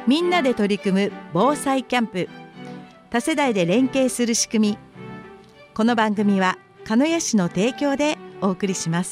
みんなで取り組む防災キャンプ、多世代で連携する仕組み。この番組は鹿屋市の提供でお送りします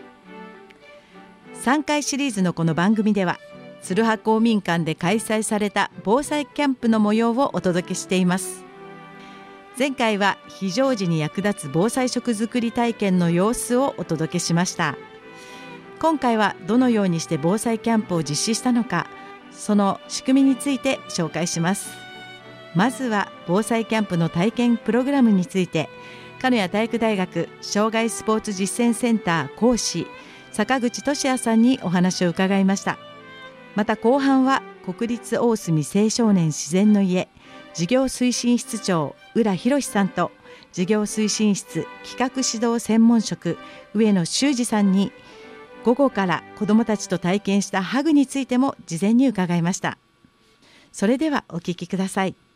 。3回シリーズのこの番組では、鶴羽公民館で開催された防災キャンプの模様をお届けしています。前回は非常時に役立つ防災食作り体験の様子をお届けしました。今回はどのようにして防災キャンプを実施したのか、その仕組みについて紹介します。まずは防災キャンプの体験プログラムについて、鹿屋体育大学障害スポーツ実践センター講師坂口俊也さんにお話を伺いました。また後半は国立大隅青少年自然の家事業推進室長浦博さんと、事業推進室企画指導専門職上野修二さんに、午後から子どもたちと体験したハグについても事前に伺いました。それではお聞きください。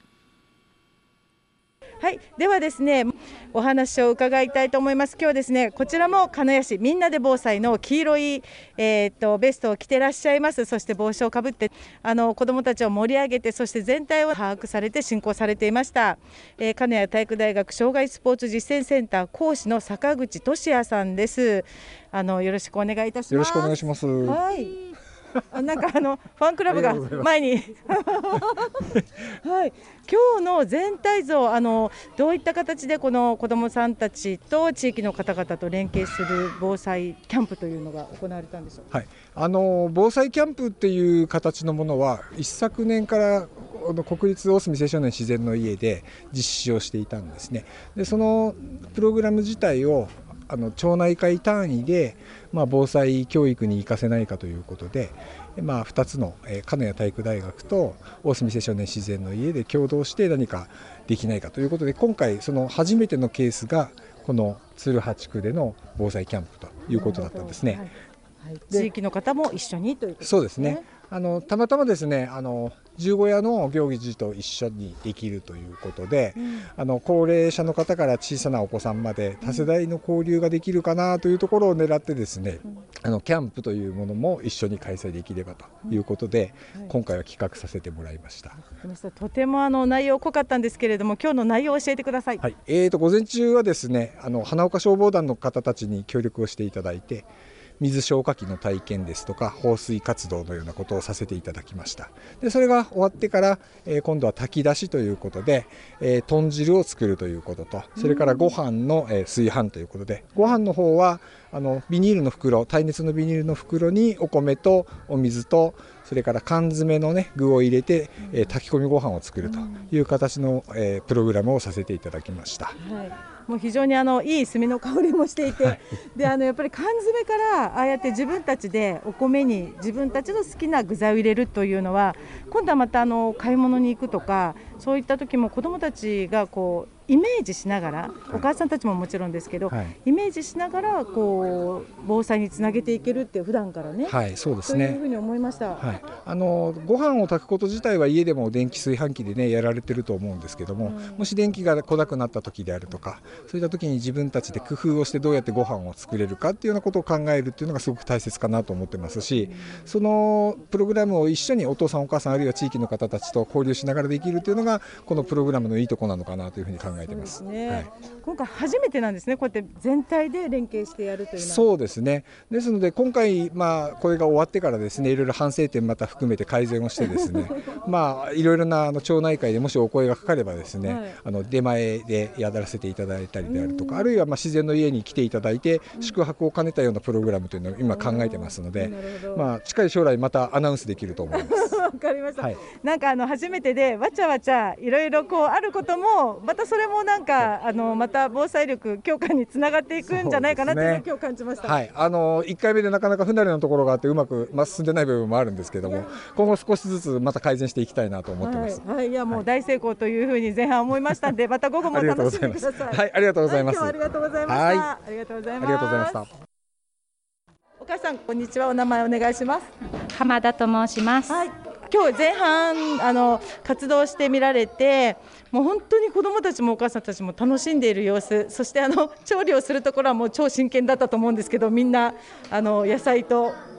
はい、ではですね、お話を伺いたいと思います。今日はですね、こちらも鹿屋市みんなで防災の黄色い、ベストを着てらっしゃいます。そして帽子をかぶって子どもたちを盛り上げて、そして全体を把握されて進行されていました、鹿屋体育大学障害スポーツ実践センター講師の坂口俊也さんです。よろしくお願いいたします。 よろしくお願いします。 はい、なんかファンクラブが前にはい、今日の全体像、どういった形でこの子どもさんたちと地域の方々と連携する防災キャンプというのが行われたんでしょうか。 はい、防災キャンプっていう形のものは一昨年から国立大隅青少年自然の家で実施をしていたんですね。でそのプログラム自体を町内会単位で、防災教育に生かせないかということで、2つの鹿屋体育大学と大隅青少年自然の家で共同して何かできないかということで、今回その初めてのケースがこの鶴羽地区での防災キャンプということだったんですね。 はい、地域の方も一緒にということですね。 そうですね。たまたまですね、十五夜の行事と一緒にできるということで、高齢者の方から小さなお子さんまで多世代の交流ができるかなというところを狙ってですね、キャンプというものも一緒に開催できればということで、今回は企画させてもらいました。 とても内容濃かったんですけれども、今日の内容を教えてください。 はい、午前中はですね、花岡消防団の方たちに協力をしていただいて、水消火器の体験ですとか放水活動のようなことをさせていただきました。でそれが終わってから、今度は炊き出しということで、豚汁を作るということと、それからご飯の、炊飯ということで、ご飯の方はビニールの袋、耐熱のビニールの袋にお米とお水と、それから缶詰の具を入れて、炊き込みご飯を作るという形の、プログラムをさせていただきました。 はい、もう非常にいい炭の香りもしていて、はい、でやっぱり缶詰からああやって自分たちでお米に自分たちの好きな具材を入れるというのは、今度はまた買い物に行くとか、そういった時も子どもたちがイメージしながら、お母さんたちももちろんですけど、イメージしながら防災につなげていけるって普段からね、 そうですね、 そういうふうに思いました。 ご飯を炊くこと自体は家でも電気炊飯器でねやられてると思うんですけども、もし電気が来なくなった時であるとか、そういった時に自分たちで工夫をしてどうやってご飯を作れるかっていうようなことを考えるっていうのがすごく大切かなと思ってますし、そのプログラムを一緒にお父さんお母さんあるいは地域の方たちと交流しながらできるっていうのがこのプログラムのいいところなのかなというふうに考えてます。 そうですね。今回初めてなんですね、こうやって全体で連携してやるというのは。 そうですね。ですので今回、これが終わってからですね、いろいろ反省点また含めて改善をしてですねいろいろな町内会でもしお声がかかればですね、出前でやらせていただいたりであるとか、あるいは自然の家に来ていただいて宿泊を兼ねたようなプログラムというのを今考えてますので、近い将来またアナウンスできると思いますわかりました、なんか初めてでわちゃわちゃいろいろあることも、またそれもなんかまた防災力強化につながっていくんじゃないかなというのを今日感じました。 1回目でなかなか不慣れなところがあってうまく進んでない部分もあるんですけども、今後少しずつまた改善していきたいなと思ってます。 いやもう大成功というふうに前半思いましたので、また午後も楽しんでください。 ありがとうございます。 今日はありがとうございました。ありがとうございました。お母さんこんにちは、お名前お願いします。 浜田と申します。 今日前半活動してみられて、もう本当に子どもたちもお母さんたちも楽しんでいる様子、そして調理をするところはもう超真剣だったと思うんですけど、みんな野菜と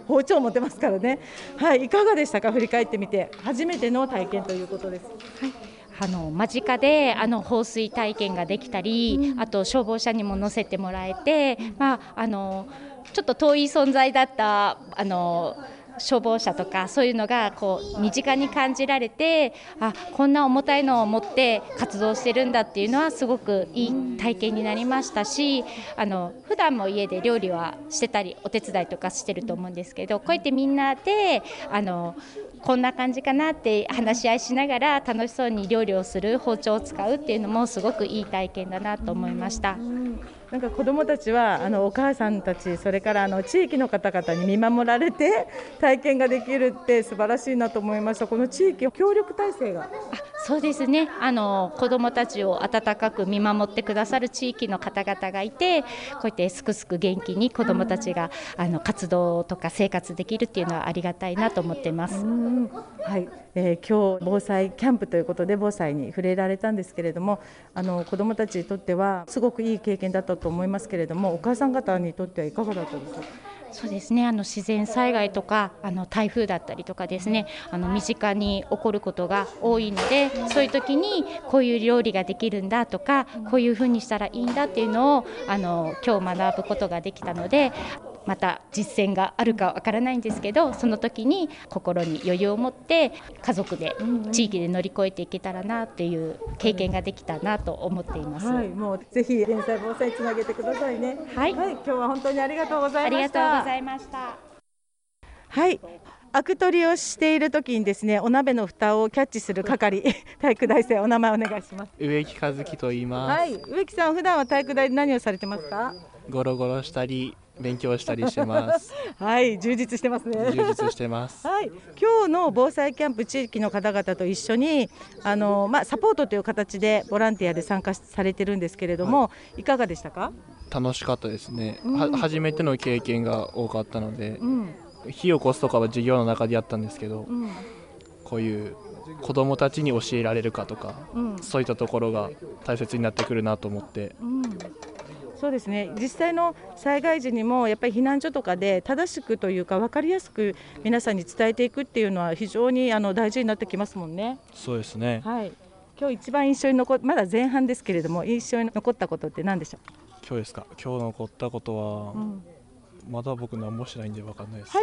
包丁を持ってますからね。はい、いかがでしたか、振り返ってみて。初めての体験ということです。 間近で放水体験ができたり、あと消防車にも乗せてもらえて、ちょっと遠い存在だった消防車とかそういうのが身近に感じられて、こんな重たいのを持って活動してるんだっていうのはすごくいい体験になりましたし、普段も家で料理はしてたりお手伝いとかしてると思うんですけど、こうやってみんなでこんな感じかなって話し合いしながら楽しそうに料理をする、包丁を使うっていうのもすごくいい体験だなと思いました。 なんか子どもたちはお母さんたち、それから地域の方々に見守られて体験ができるって素晴らしいなと思いました。この地域協力体制が。 そうですね、子どもたちを温かく見守ってくださる地域の方々がいて、こうやってすくすく元気に子どもたちが活動とか生活できるっていうのはありがたいなと思っています。 はい、今日防災キャンプということで防災に触れられたんですけれども、子どもたちにとってはすごくいい経験だったと思いますけれども、お母さん方にとってはいかがだったですか？ そうですね、自然災害とか台風だったりとかですね、身近に起こることが多いので、そういう時にこういう料理ができるんだとか、こういうふうにしたらいいんだっていうのを今日学ぶことができたので、また実践があるかわからないんですけど、その時に心に余裕を持って家族で地域で乗り越えていけたらなっていう経験ができたなと思っています。 はい、もうぜひ減災防災につなげてくださいね。 はい、 今日は本当にありがとうございました。 ありがとうございました。 はい、アク取りをしている時にですね、お鍋の蓋をキャッチする係体育大生、お名前お願いします。 植木和樹と言います。 はい、植木さん、普段は体育大で何をされてますか？ ゴロゴロしたり勉強したりしてますはい、充実してますね。 充実してますはい、今日の防災キャンプ、地域の方々と一緒にサポートという形でボランティアで参加されてるんですけれども、いかがでしたか？ 楽しかったですね、初めての経験が多かったので、火起こすとかは授業の中でやったんですけど、こういう子どもたちに教えられるかとか、そういったところが大切になってくるなと思って、 そうですね、実際の災害時にもやっぱり避難所とかで正しくというか分かりやすく皆さんに伝えていくっていうのは非常に大事になってきますもんね。 そうですね、 はい、今日一番印象にまだ前半ですけれども、印象に残ったことって何でしょう？ 今日ですか？今日残ったことは、まだ僕何もしないんで分かんないです。 はい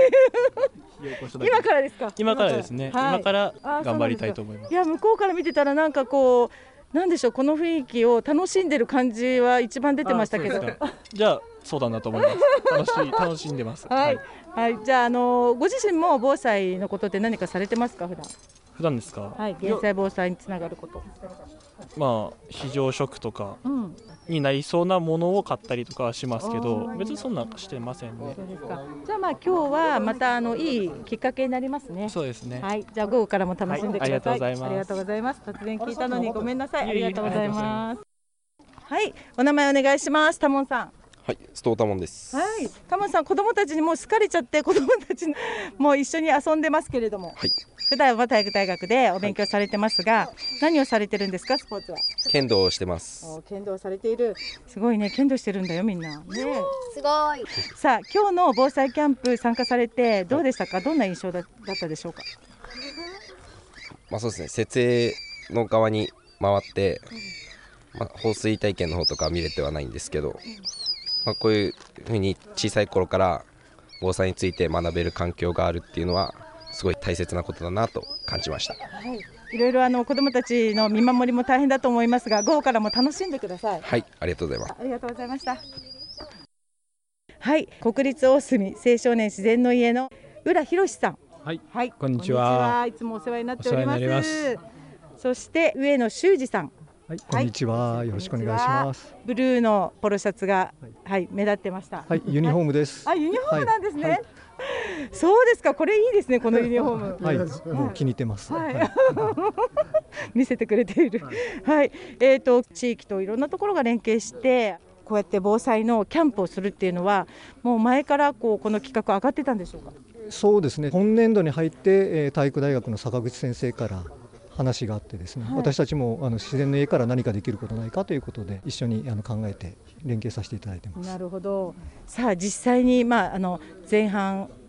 今からですか？ 今からですね、 はい、 今から頑張りたいと思います。 いや、向こうから見てたらなんかなんでしょう、この雰囲気を楽しんでる感じは一番出てましたけど。 じゃあそうだなと思います。楽しんでます。 はいはい、じゃあ、ご自身も防災のことって何かされてますか？ 普段ですか？ はい、減災防災につながること。 非常食とかになりそうなものを買ったりとかはしますけど、別にそんなしてませんね。 そうですか。じゃあ今日はまたいいきっかけになりますね。 そうですね。 はい、じゃあ午後からも楽しんでください。 ありがとうございます。 ありがとうございます。突然聞いたのにごめんなさい。ありがとうございます。はい、お名前お願いします。タモンさん。 はい、須藤多門です。 はい、タモンさん、子供たちにもう好かれちゃって、子供たちも一緒に遊んでますけれども、 はい、 普段は体育大学でお勉強されてますが、何をされてるんですか？スポーツは。 剣道をしてます。 剣道されている。すごいね、剣道してるんだよみんな。ね、 すごい。 さあ、今日の防災キャンプ参加されてどうでしたか？どんな印象だったでしょうか？ そうですね、設営の側に回って、放水体験の方とか見れてはないんですけど、こういうふうに小さい頃から防災について学べる環境があるっていうのはすごい大切なことだなと感じました。 はい、いろいろ子どもたちの見守りも大変だと思いますが、午後からも楽しんでください。 はい、ありがとうございます。 ありがとうございました。はい、国立大隅青少年自然の家の浦博さん。 はい、 はい、 こんにちは。 いつもお世話になっております。 お世話になります。 そして上野修二さん。 はい、こんにちは。よろしくお願いします。 ブルーのポロシャツが、目立ってました。 はい、ユニフォームです。 ユニフォームなんですね。そうですか、これいいですね、このユニフォーム。 はい、もう気に入ってます。 見せてくれている。はい、地域といろんなところが連携して、こうやって防災のキャンプをするっていうのは、もう前からこの企画上がってたんでしょうか？ そうですね。今年度に入って体育大学の坂口先生から話があってですね、私たちも自然の家から何かできることないかということで一緒に考えて連携させていただいてます。 なるほど。さあ実際に前半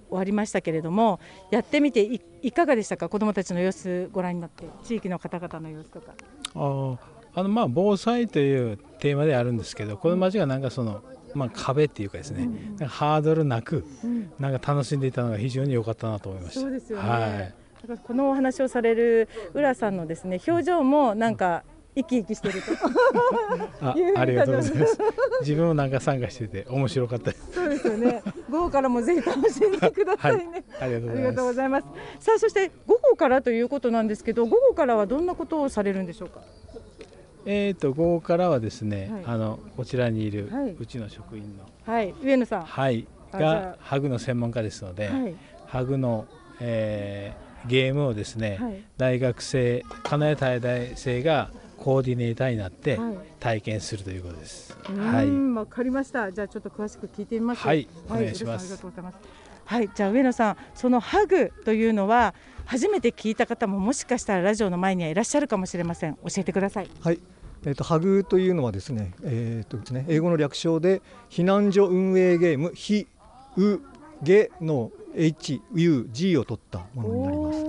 わりましたけれども、やってみていかがでしたか？子どもたちの様子ご覧になって、地域の方々の様子とか。 防災というテーマであるんですけど、この町がなんか壁っていうかですね、なんかハードルなく、なんか楽しんでいたのが非常に良かったなと思いました。 そうですよね。だからこのお話をされる浦さんのですね、表情もなんか生き生きしてるとありがとうございます。自分もなんか参加してて面白かったです。 そうですよね。午後からもぜひ楽しんでくださいね。 ありがとうございます。 さあ、そして午後からということなんですけど、午後からはどんなことをされるんでしょうか？ 午後からはですね、こちらにいるうちの職員の、 上野さん、 がハグの専門家ですので、ハグの、ゲームをですね、大学生、金谷大大生がコーディネーターになって体験するということです。 わかりました。じゃあちょっと詳しく聞いてみます。 お願いします。 ありがとうございます。じゃあ上野さん、そのハグというのは初めて聞いた方ももしかしたらラジオの前にはいらっしゃるかもしれません。教えてください。 ハグというのはですね、英語の略称で避難所運営ゲーム、ひうげの HUG を取ったものになります。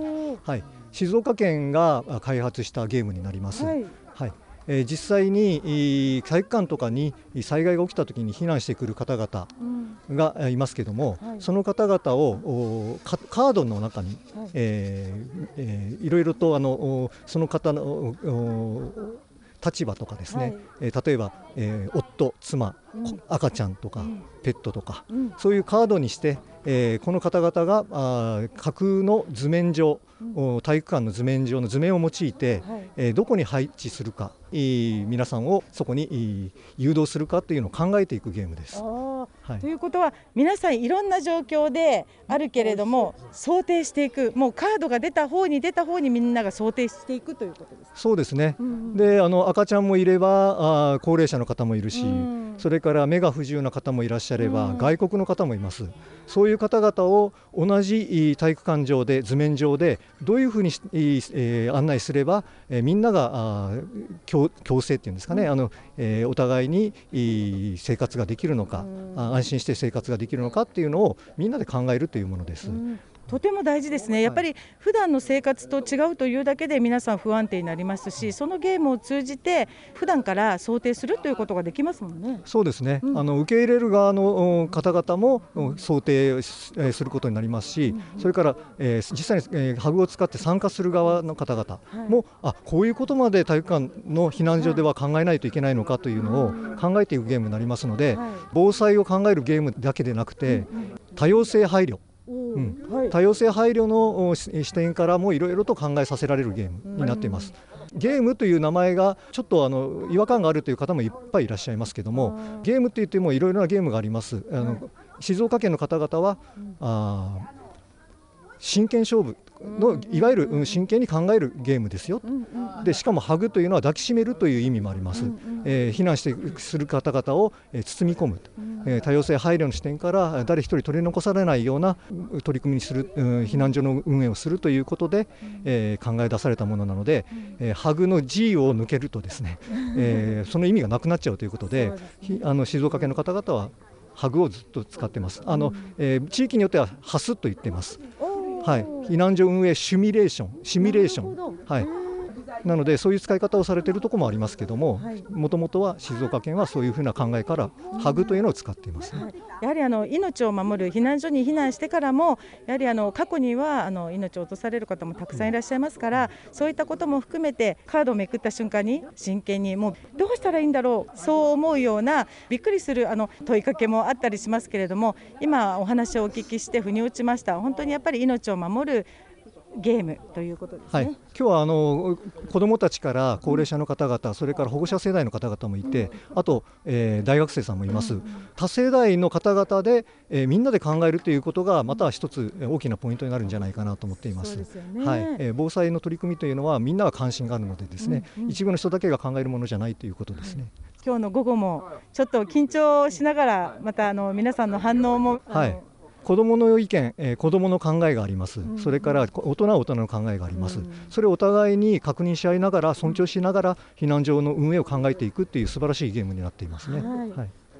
静岡県が開発したゲームになります。実際に体育館とかに災害が起きたときに避難してくる方々がいますけども、その方々をカードの中にいろいろとその方の立場とかですね、例えば、夫、妻、赤ちゃんとか、ペットとか、そういうカードにして、この方々が架空の図面上、体育館の図面上の図面を用いて、どこに配置するか、皆さんをそこに誘導するかというのを考えていくゲームです。 ということは、皆さんいろんな状況であるけれども想定していく、もうカードが出た方にみんなが想定していくということです。 そうですね。で、赤ちゃんもいれば高齢者の方もいるし、それから目が不自由な方もいらっしゃれば、外国の方もいます。そういう方々を同じ体育館上で図面上でどういうふうに案内すればみんなが共生っていうんですかね、お互いに生活ができるのか、安心して生活ができるのかっていうのをみんなで考えるというものです。 とても大事ですね。やっぱり普段の生活と違うというだけで皆さん不安定になりますし、そのゲームを通じて普段から想定するということができますもんね。 そうですね。受け入れる側の方々も想定することになりますし、それから実際にハグを使って参加する側の方々も、こういうことまで体育館の避難所では考えないといけないのかというのを考えていくゲームになりますので、防災を考えるゲームだけでなくて、多様性配慮、多様性配慮の視点からもいろいろと考えさせられるゲームになっています。ゲームという名前がちょっと違和感があるという方もいっぱいいらっしゃいますけども、ゲームといってもいろいろなゲームがあります。静岡県の方々は真剣勝負のいわゆる真剣に考えるゲームですよ。でしかもハグというのは抱きしめるという意味もあります。避難する方々を包み込む、多様性配慮の視点から誰一人取り残されないような取り組みにする、避難所の運営をするということで、考え出されたものなので、ハグの G を抜けるとですね、その意味がなくなっちゃうということで、静岡県の方々はハグをずっと使ってます。地域によってはハスと言ってます。避難所運営シミュレーション、なのでそういう使い方をされているところもありますけども、もともとは静岡県はそういうふうな考えからハグというのを使っています。 やはり命を守る避難所に避難してからも、やはり過去には命を落とされる方もたくさんいらっしゃいますから、そういったことも含めてカードをめくった瞬間に真剣にもうどうしたらいいんだろう、そう思うようなびっくりする問いかけもあったりしますけれども、今お話をお聞きして腑に落ちました。本当にやっぱり命を守るゲームということですね。 今日は子どもたちから高齢者の方々、それから保護者世代の方々もいて、あと、大学生さんもいます。多世代の方々で、みんなで考えるということがまた一つ大きなポイントになるんじゃないかなと思っています。防災の取り組みというのはみんなが関心があるのでですね、一部の人だけが考えるものじゃないということですね。 今日の午後もちょっと緊張しながら、また皆さんの反応も子どもの意見、子どもの考えがあります。それから大人は大人の考えがあります。それをお互いに確認し合いながら、尊重しながら避難所の運営を考えていくっていう素晴らしいゲームになっていますね。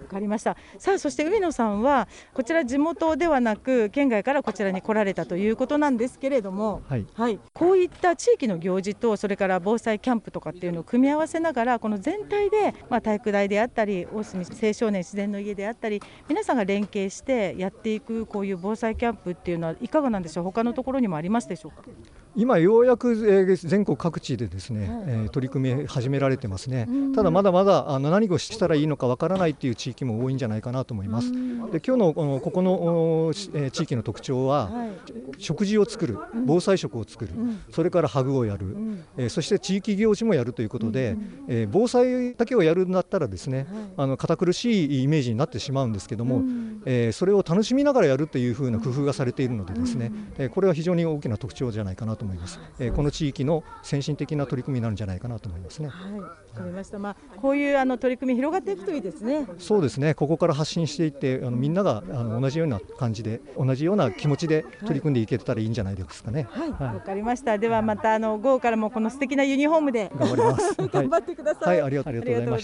かりました。さあ、そして海野さんはこちら地元ではなく県外からこちらに来られたということなんですけれども、はい、こういった地域の行事とそれから防災キャンプとかっていうのを組み合わせながら、この全体で、体育大であったり大隅青少年自然の家であったり、皆さんが連携してやっていくこういう防災キャンプっていうのはいかがなんでしょう。他のところにもありますでしょうか。 今ようやく全国各地でですね、取り組み始められてますね。ただまだまだ何をしたらいいのかわからないという地域も多いんじゃないかなと思います。で、今日のここの地域の特徴は、食事を作る、防災食を作る、それからハグをやる、そして地域行事もやるということで、防災だけをやるんだったらですね、堅苦しいイメージになってしまうんですけども、それを楽しみながらやるというふうな工夫がされているのでですね、これは非常に大きな特徴じゃないかなと思います。この地域の先進的な取り組みになるんじゃないかなと思いますね。 わかりました。こういう取り組み広がっていくといいですね。 そうですね。ここから発信していってみんなが同じような感じで同じような気持ちで取り組んでいけたらいいんじゃないですかね。 わかりました。ではまた午後からもこの素敵なユニフォームで頑張ります。 頑張ってください。 ありがとうございました。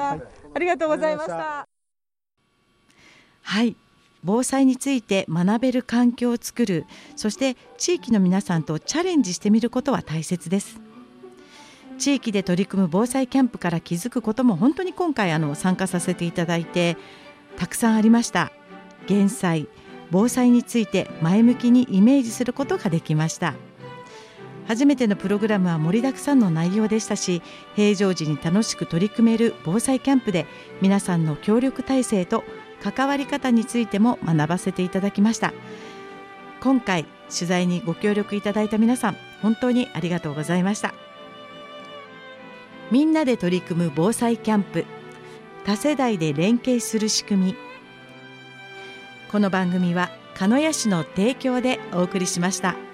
ありがとうございました。 はい。防災について学べる環境を作る、そして地域の皆さんとチャレンジしてみることは大切です。地域で取り組む防災キャンプから気づくことも本当に今回参加させていただいてたくさんありました。減災、防災について前向きにイメージすることができました。初めてのプログラムは盛りだくさんの内容でしたし、平常時に楽しく取り組める防災キャンプで皆さんの協力体制と関わり方についても学ばせていただきました。今回取材にご協力いただいた皆さん、本当にありがとうございました。みんなで取り組む防災キャンプ、多世代で連携する仕組み。この番組は鹿屋市の提供でお送りしました。